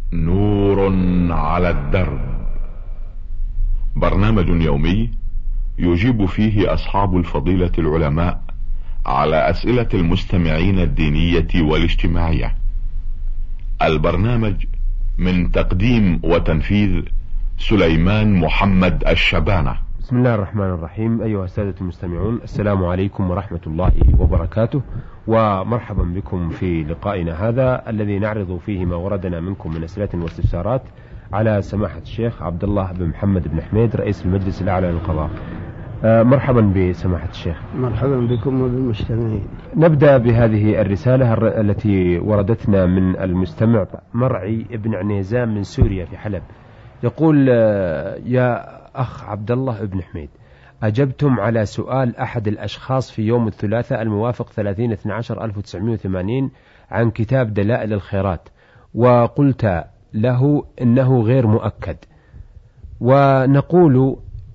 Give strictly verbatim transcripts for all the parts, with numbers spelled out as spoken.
نور على الدرب، برنامج يومي يجيب فيه أصحاب الفضيلة العلماء على أسئلة المستمعين الدينية والاجتماعية. البرنامج من تقديم وتنفيذ سليمان محمد الشبانة. بسم الله الرحمن الرحيم. أيها السادة المستمعون، السلام عليكم ورحمة الله وبركاته، ومرحبا بكم في لقائنا هذا الذي نعرض فيه ما وردنا منكم من أسئلة واستفسارات على سماحة الشيخ عبد الله بن محمد بن حميد رئيس المجلس الأعلى للقضاء. آه مرحبا بسماحة الشيخ. مرحبا بكم وبالمستمعين. نبدأ بهذه الرسالة التي وردتنا من المستمع مرعي ابن عنيزان من سوريا في حلب. يقول: يا أخ عبد الله بن حميد، أجبتم على سؤال أحد الأشخاص في يوم الثلاثاء الموافق ثلاثين اثني عشر ألف وتسعمائة وثمانين عن كتاب دلائل الخيرات، وقلت له إنه غير مؤكد، ونقول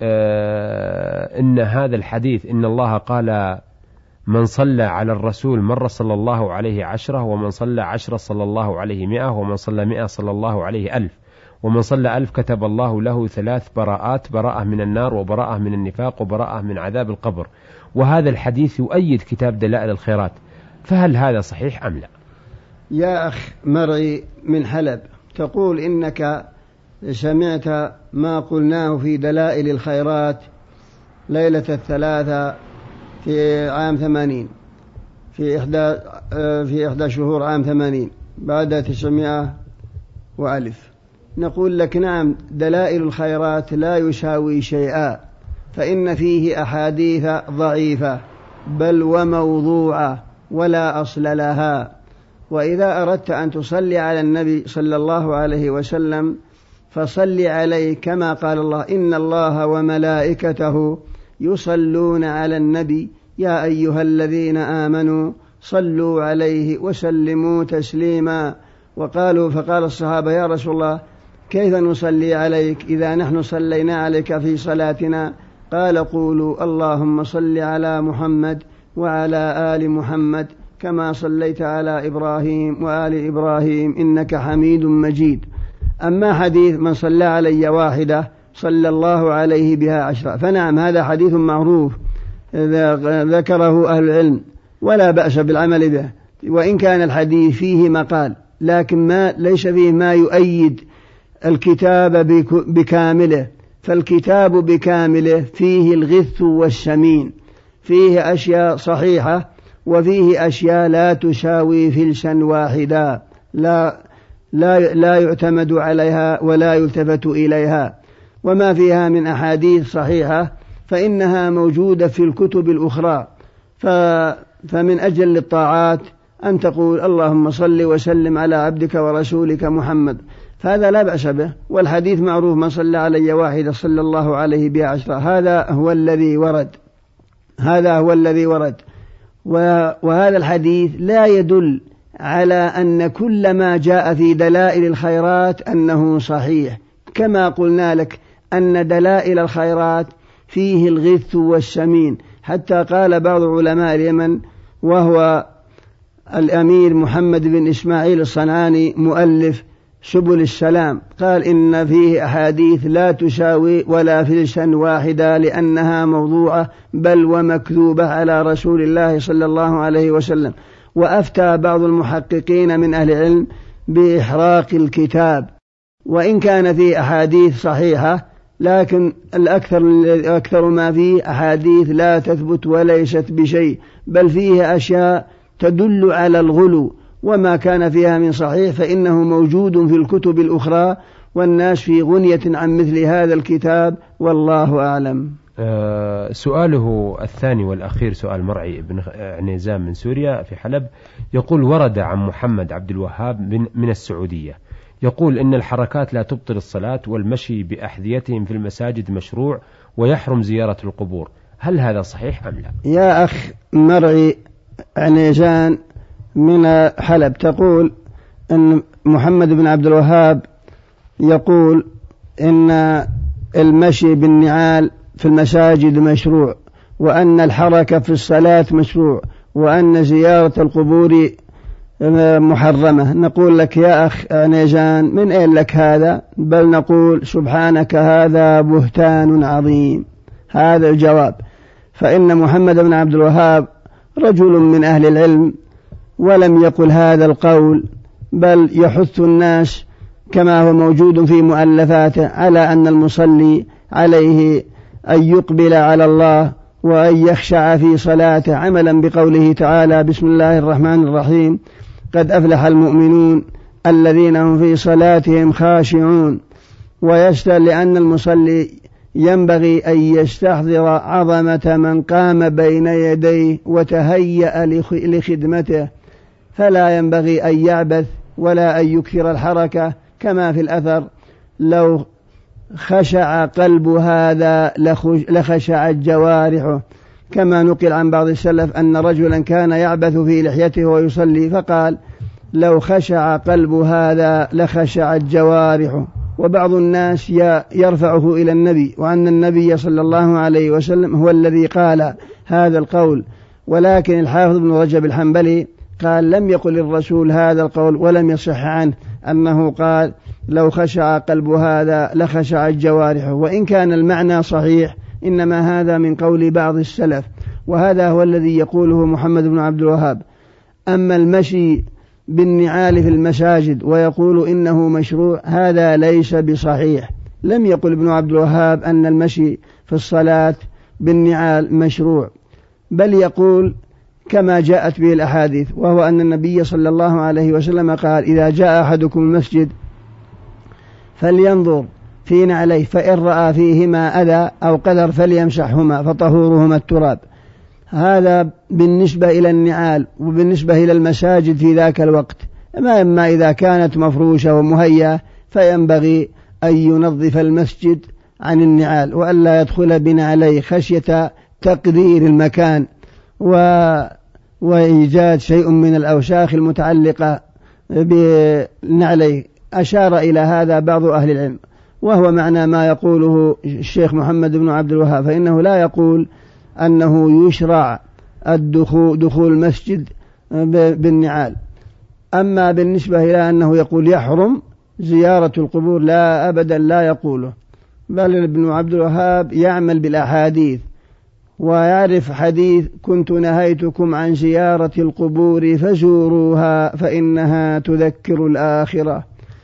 آه إن هذا الحديث إن الله قال من صلى على الرسول مرة صلى الله عليه عشرة، ومن صلى عشرة صلى الله عليه مئة، ومن صلى مئة صلى الله عليه ألف، ومن صلى ألف كتب الله له ثلاث براءات: براءة من النار، وبراءة من النفاق، وبراءة من عذاب القبر. وهذا الحديث يؤيد كتاب دلائل الخيرات، فهل هذا صحيح أم لا؟ يا أخ مرعي من حلب، تقول إنك سمعت ما قلناه في دلائل الخيرات ليلة الثلاثة في عام ثمانين، في إحدى في إحدى شهور عام ثمانين بعد تسعمائة وألف. نقول لك: نعم، دلائل الخيرات لا يساوي شيئا، فإن فيه أحاديث ضعيفة بل وموضوعة ولا أصل لها. وإذا أردت أن تصلي على النبي صلى الله عليه وسلم فصل عليه كما قال الله: إن الله وملائكته يصلون على النبي يا أيها الذين آمنوا صلوا عليه وسلموا تسليما. وقالوا فقال الصحابة: يا رسول الله، كيف نصلي عليك إذا نحن صلينا عليك في صلاتنا؟ قال: قولوا اللهم صل على محمد وعلى آل محمد كما صليت على إبراهيم وآل إبراهيم إنك حميد مجيد. أما حديث من صلى علي واحدة صلى الله عليه بها عشرة، فنعم هذا حديث معروف ذكره أهل العلم ولا بأس بالعمل به، وإن كان الحديث فيه مقال، لكن ما ليس فيه ما يؤيد الكتاب بكامله. فالكتاب بكامله فيه الغث والسمين، فيه أشياء صحيحة وفيه أشياء لا تساوي فلسا واحدا، لا, لا, لا يعتمد عليها ولا يلتفت إليها. وما فيها من أحاديث صحيحة فإنها موجودة في الكتب الأخرى. فمن أجل الطاعات أن تقول اللهم صل وسلم على عبدك ورسولك محمد، فهذا لا بأس به. والحديث معروف: من صلى علي واحدة صلى الله عليه بها عشرة. هذا هو الذي ورد، هذا هو الذي ورد. وهذا الحديث لا يدل على أن كل ما جاء في دلائل الخيرات أنه صحيح، كما قلنا لك أن دلائل الخيرات فيه الغث والسمين. حتى قال بعض علماء اليمن وهو الأمير محمد بن إسماعيل الصنعاني مؤلف سبل السلام، قال إن فيه أحاديث لا تساوي ولا فلسا واحدة لأنها موضوعة بل ومكذوبة على رسول الله صلى الله عليه وسلم. وأفتى بعض المحققين من أهل العلم بإحراق الكتاب، وإن كان فيه أحاديث صحيحة، لكن الأكثر أكثر ما فيه أحاديث لا تثبت وليست بشيء، بل فيه أشياء تدل على الغلو، وما كان فيها من صحيح فإنه موجود في الكتب الأخرى، والناس في غنية عن مثل هذا الكتاب، والله أعلم. أه سؤاله الثاني والأخير سؤال مرعي بن عنيزان من سوريا في حلب. يقول: ورد عن محمد عبد الوهاب من السعودية يقول إن الحركات لا تبطل الصلاة، والمشي بأحذيتهم في المساجد مشروع، ويحرم زيارة القبور. هل هذا صحيح أم لا؟ يا أخ مرعي عنيزان من حلب، تقول أن محمد بن عبد الوهاب يقول إن المشي بالنعال في المساجد مشروع، وأن الحركة في الصلاة مشروع، وأن زيارة القبور محرمة. نقول لك يا أخ نيجان من أين لك هذا؟ بل نقول سبحانك هذا بهتان عظيم. هذا الجواب. فإن محمد بن عبد الوهاب رجل من أهل العلم ولم يقل هذا القول، بل يحث الناس كما هو موجود في مؤلفاته على أن المصلي عليه أن يقبل على الله وأن يخشع في صلاته، عملا بقوله تعالى بسم الله الرحمن الرحيم قد أفلح المؤمنون الذين هم في صلاتهم خاشعون. ويشتغل لأن المصلي ينبغي أن يستحضر عظمة من قام بين يديه وتهيأ لخدمته، فلا ينبغي أن يعبث ولا أن يكثر الحركة، كما في الأثر لو خشع قلب هذا لخشعت جوارحه، كما نقل عن بعض السلف أن رجلا كان يعبث في لحيته ويصلي فقال لو خشع قلب هذا لخشعت جوارحه. وبعض الناس يرفعه إلى النبي، وأن النبي صلى الله عليه وسلم هو الذي قال هذا القول، ولكن الحافظ ابن رجب الحنبلي قال لم يقل الرسول هذا القول ولم يصح عنه أنه قال لو خشع قلب هذا لخشعت جوارحه، وإن كان المعنى صحيح إنما هذا من قول بعض السلف، وهذا هو الذي يقوله محمد بن عبد الوهاب. أما المشي بالنعال في المساجد ويقول إنه مشروع هذا ليس بصحيح. لم يقل ابن عبد الوهاب أن المشي في الصلاة بالنعال مشروع، بل يقول كما جاءت به الأحاديث، وهو أن النبي صلى الله عليه وسلم قال إذا جاء أحدكم المسجد فلينظر في نعليه فإن رأى فيهما أذى أو قدر فليمسحهما فطهورهما التراب. هذا بالنسبة إلى النعال، وبالنسبة إلى المساجد في ذاك الوقت. أما إما إذا كانت مفروشة ومهيئة فينبغي أن ينظف المسجد عن النعال وألا يدخل بنعليه خشية تقدير المكان و... وإيجاد شيء من الأوساخ المتعلقة بنعليه. أشار إلى هذا بعض أهل العلم، وهو معنى ما يقوله الشيخ محمد بن عبد الوهاب، فإنه لا يقول أنه يشرع الدخول دخول المسجد بالنعال. أما بالنسبة إلى أنه يقول يحرم زيارة القبور لا أبدا لا يقوله، بل ابن عبد الوهاب يعمل بالأحاديث ويعرف حديث كنت نهيتكم عن زيارة القبور فزوروها فإنها تذكر الآخرة.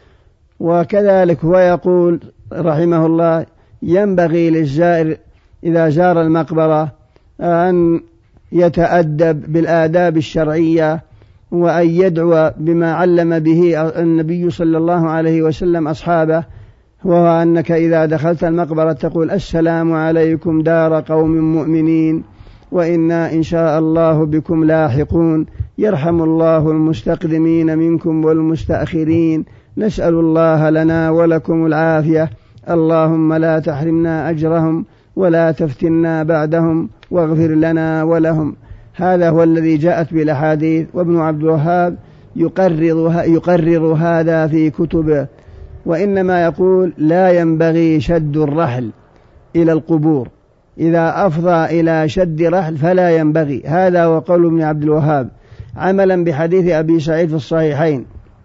وكذلك هو يقول رحمه الله ينبغي للزائر إذا زار المقبرة أن يتأدب بالآداب الشرعية وأن يدعو بما علم به النبي صلى الله عليه وسلم أصحابه، وهو أنك إذا دخلت المقبرة تقول السلام عليكم دار قوم مؤمنين وإنا إن شاء الله بكم لاحقون، يرحم الله المستقدمين منكم والمستأخرين، نسأل الله لنا ولكم العافية، اللهم لا تحرمنا أجرهم ولا تفتنا بعدهم واغفر لنا ولهم. هذا هو الذي جاءت بالأحاديث، وابن عبد الوهاب يقرر, يقرر هذا في كتبه، وإنما يقول لا ينبغي شد الرحل إلى القبور، إذا أفضى إلى شد رحل فلا ينبغي. هذا وقول ابن عبد الوهاب عملا بحديث أبي سعيد في الصحيحين،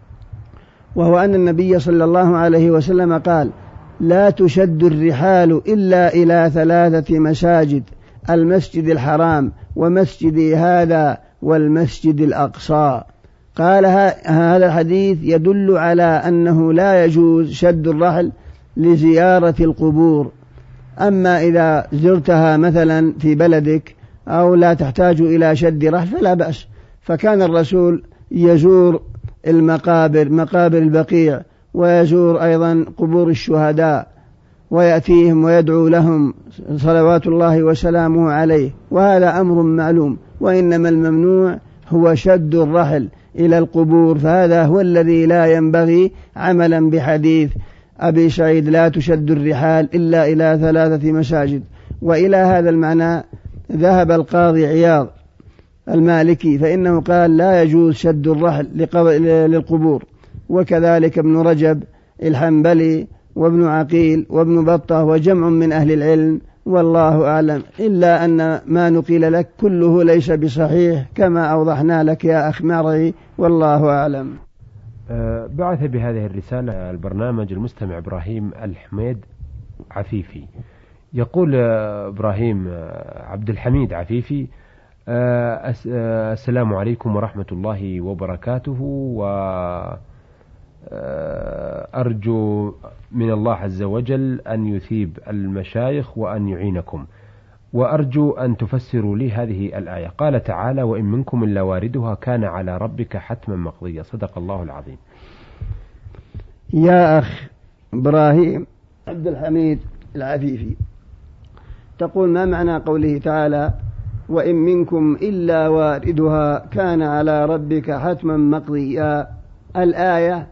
وهو أن النبي صلى الله عليه وسلم قال لا تشد الرحال إلا إلى ثلاثة مساجد، المسجد الحرام ومسجدي هذا والمسجد الأقصى. قال هذا الحديث يدل على أنه لا يجوز شد الرحل لزيارة القبور. أما إذا زرتها مثلا في بلدك أو لا تحتاج إلى شد رحل فلا بأس. فكان الرسول يزور المقابر، مقابر البقيع، ويزور أيضا قبور الشهداء ويأتيهم ويدعو لهم صلوات الله وسلامه عليه، وهذا أمر معلوم. وإنما الممنوع هو شد الرحل إلى القبور، فهذا هو الذي لا ينبغي عملا بحديث أبي سعيد لا تشد الرحال إلا إلى ثلاثة مساجد. وإلى هذا المعنى ذهب القاضي عياض المالكي، فإنه قال لا يجوز شد الرحل للقبور، وكذلك ابن رجب الحنبلي وابن عقيل وابن بطة وجمع من أهل العلم، والله أعلم. إلا أن ما نقيل لك كله ليس بصحيح كما أوضحنا لك يا أخ مرعي. والله أعلم. بعث بهذه الرسالة البرنامج المستمع إبراهيم الحميد عفيفي. يقول إبراهيم عبد الحميد عفيفي: السلام عليكم ورحمة الله وبركاته، وأرجو من الله عز وجل أن يثيب المشايخ وأن يعينكم، وأرجو أن تفسروا لي هذه الآية. قال تعالى: وإن منكم إلا واردها كان على ربك حتما مقضيا. صدق الله العظيم. يا أخ إبراهيم عبد الحميد العفيفي، تقول: ما معنى قوله تعالى: وإن منكم إلا واردها كان على ربك حتما مقضيا؟ الآية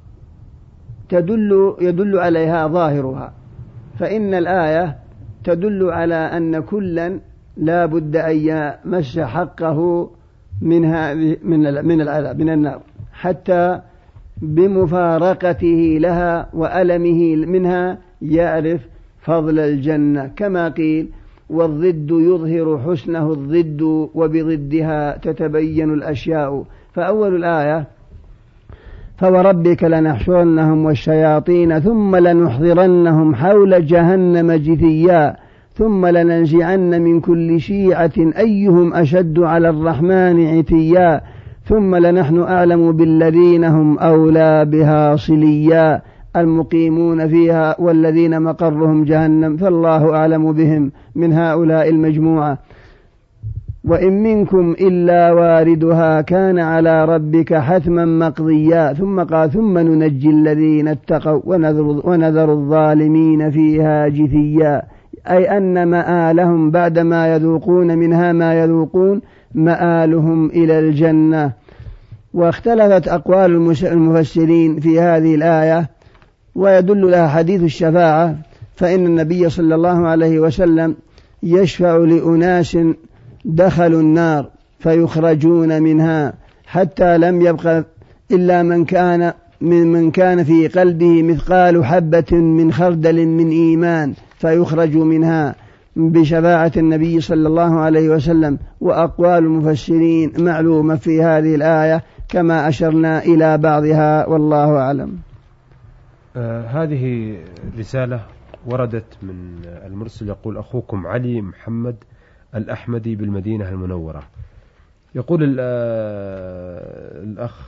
تدل يدل عليها ظاهرها، فإن الآية تدل على أن كلا لا بد أن يمس حقه من هذه من من العذاب من النار، حتى بمفارقته لها وألمه منها يعرف فضل الجنة، كما قيل: والضد يظهر حسنه الضد وبضدها تتبين الأشياء. فأول الآية: فوربك لنحشرنهم والشياطين ثم لنحضرنهم حول جهنم جثيا ثم لننزعن من كل شيعة أيهم أشد على الرحمن عتيا ثم لنحن أعلم بالذين هم أولى بها صليا المقيمون فيها والذين مقرهم جهنم فالله أعلم بهم من هؤلاء المجموعة. وإن منكم إلا واردها كان على ربك حتما مقضيا. ثم قال: ثم ننجي الذين اتقوا ونذر, ونذر الظالمين فيها جثيا، أي أن مآلهم بعدما يذوقون منها ما يذوقون مآلهم إلى الجنة. واختلفت أقوال المفسرين في هذه الآية، ويدل لها حديث الشفاعة، فإن النبي صلى الله عليه وسلم يشفع لأناس دخلوا النار فيخرجون منها حتى لم يبق إلا من كان من من كان في قلبه مثقال حبة من خردل من إيمان فيخرج منها بشفاعة النبي صلى الله عليه وسلم. وأقوال المفسرين معلومة في هذه الآية كما أشرنا إلى بعضها، والله أعلم. آه هذه رسالة وردت من المرسل، يقول: أخوكم علي محمد الأحمدي بالمدينة المنورة. يقول الأخ: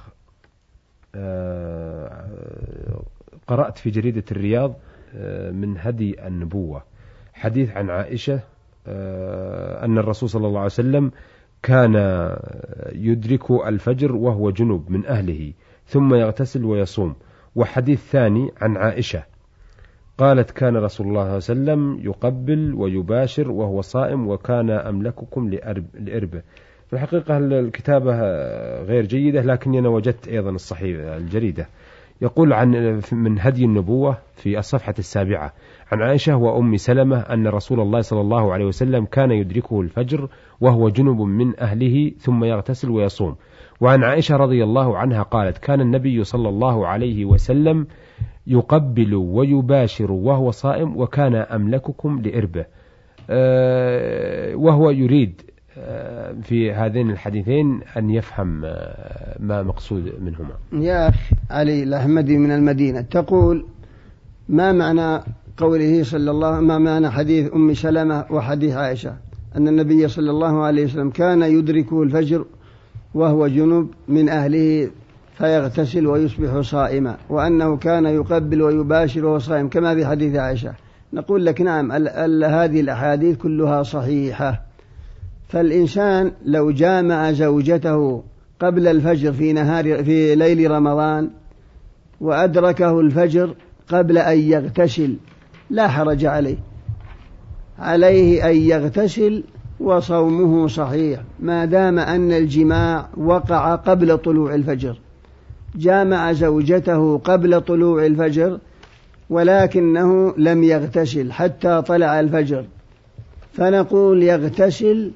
قرأت في جريدة الرياض من هدي النبوة حديث عن عائشة أن الرسول صلى الله عليه وسلم كان يدرك الفجر وهو جنب من أهله ثم يغتسل ويصوم. وحديث ثاني عن عائشة قالت: كان رسول الله صلى الله عليه وسلم يقبل ويباشر وهو صائم وكان أملككم لإربه. في الحقيقة الكتابة غير جيدة، لكني أنا وجدت أيضا الصحيح الجريدة. يقول عن من هدي النبوة في الصفحة السابعة عن عائشة وأم سلمة أن رسول الله صلى الله عليه وسلم كان يدركه الفجر وهو جنب من أهله ثم يغتسل ويصوم. وعن عائشة رضي الله عنها قالت: كان النبي صلى الله عليه وسلم يقبل ويباشر وهو صائم وكان أملككم لإربه. أه وهو يريد أه في هذين الحديثين أن يفهم أه ما مقصود منهما. يا أخ علي الأحمدي من المدينة، تقول: ما معنى قوله صلى الله ما معنى حديث أم سلمة وحديث عائشة أن النبي صلى الله عليه وسلم كان يدركه الفجر وهو جنب من أهله فيغتسل ويصبح صائما، وأنه كان يقبل ويباشر وهو صائم كما في حديث عائشة؟ نقول لك: نعم، ال ال هذه الأحاديث كلها صحيحة. فالإنسان لو جامع زوجته قبل الفجر في نهار في ليل رمضان وأدركه الفجر قبل أن يغتسل لا حرج عليه، عليه أن يغتسل وصومه صحيح ما دام أن الجماع وقع قبل طلوع الفجر. جامع زوجته قبل طلوع الفجر ولكنه لم يغتسل حتى طلع الفجر، فنقول يغتسل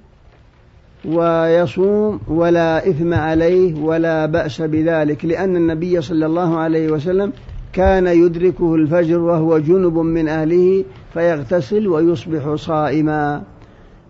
ويصوم ولا إثم عليه ولا بأس بذلك، لأن النبي صلى الله عليه وسلم كان يدركه الفجر وهو جنب من أهله فيغتسل ويصبح صائما.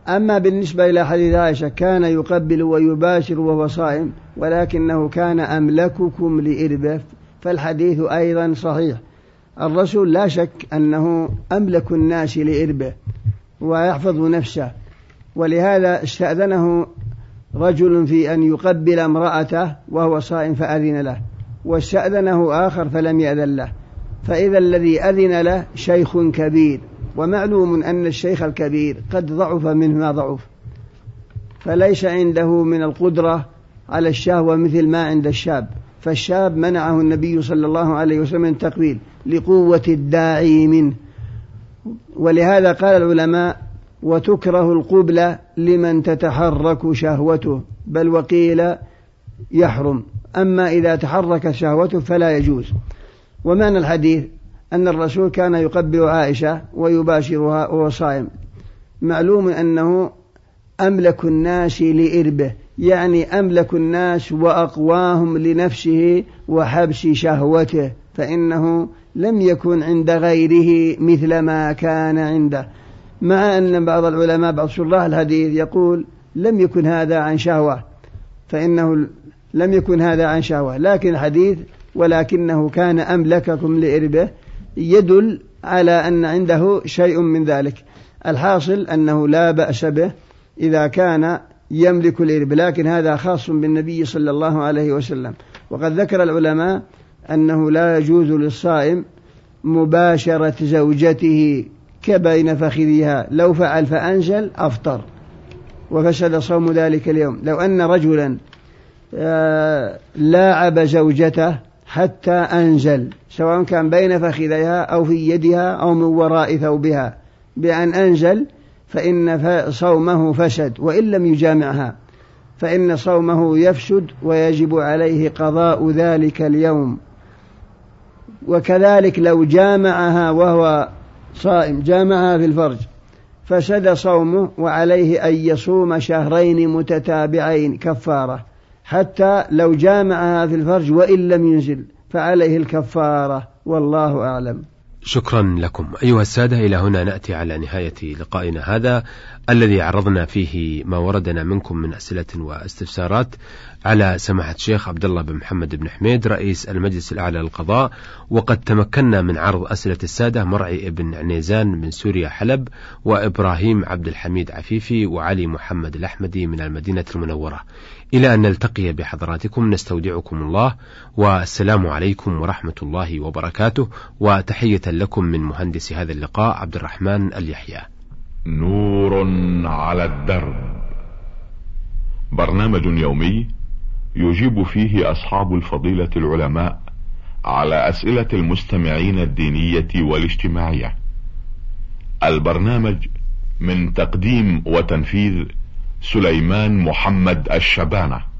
أما بالنسبة إلى حديث عائشة كان يقبل ويباشر وهو صائم ولكنه كان أملككم لإربه، فالحديث أيضا صحيح. الرسول لا شك أنه أملك الناس لإربه ويحفظ نفسه، ولهذا استأذنه رجل في أن يقبل امرأته وهو صائم فأذن له، واستأذنه آخر فلم يأذن له، فإذا الذي أذن له شيخ كبير، ومعلوم أن الشيخ الكبير قد ضعف منه ما ضعف، فليس عنده من القدرة على الشهوة مثل ما عند الشاب، فالشاب منعه النبي صلى الله عليه وسلم من التقبيل لقوة الداعي منه. ولهذا قال العلماء وتكره القبلة لمن تتحرك شهوته، بل وقيل يحرم، أما إذا تحرك شهوته فلا يجوز. ومعنى الحديث أن الرسول كان يقبل عائشة ويباشرها وهو صائم، معلوم أنه أملك الناس لإربه، يعني أملك الناس وأقواهم لنفسه وحبس شهوته، فإنه لم يكن عند غيره مثل ما كان عنده، مع أن بعض العلماء بعض شراح الحديث يقول لم يكن هذا عن شهوة، فإنه لم يكن هذا عن شهوة، لكن الحديث ولكنه كان أملككم لإربه يدل على أن عنده شيء من ذلك. الحاصل أنه لا بأس به إذا كان يملك الإرب، لكن هذا خاص بالنبي صلى الله عليه وسلم. وقد ذكر العلماء أنه لا يجوز للصائم مباشرة زوجته كبين فخذها، لو فعل فأنزل أفطر وفسد صوم ذلك اليوم. لو أن رجلا لاعب زوجته حتى أنزل، سواء كان بين فخذيها أو في يدها أو من وراء ثوبها، بأن أنزل فإن صومه فسد، وإن لم يجامعها فإن صومه يفسد ويجب عليه قضاء ذلك اليوم. وكذلك لو جامعها وهو صائم، جامعها في الفرج، فسد صومه وعليه أن يصوم شهرين متتابعين كفارة، حتى لو جامعها في الفرج وإن لم ينزل فعليه الكفارة، والله أعلم. شكرا لكم أيها السادة. إلى هنا نأتي على نهاية لقائنا هذا الذي عرضنا فيه ما وردنا منكم من أسئلة واستفسارات على سماحة الشيخ عبد الله بن محمد بن حميد رئيس المجلس الأعلى للقضاء. وقد تمكنا من عرض أسئلة السادة مرعي بن عنيزان من سوريا حلب، وإبراهيم عبد الحميد عفيفي، وعلي محمد الأحمدي من المدينة المنورة. إلى أن نلتقي بحضراتكم نستودعكم الله، والسلام عليكم ورحمة الله وبركاته، وتحية لكم من مهندس هذا اللقاء عبد الرحمن اليحيى. نور على الدرب، برنامج يومي يجيب فيه أصحاب الفضيلة العلماء على أسئلة المستمعين الدينية والاجتماعية. البرنامج من تقديم وتنفيذ سليمان محمد الشبانة.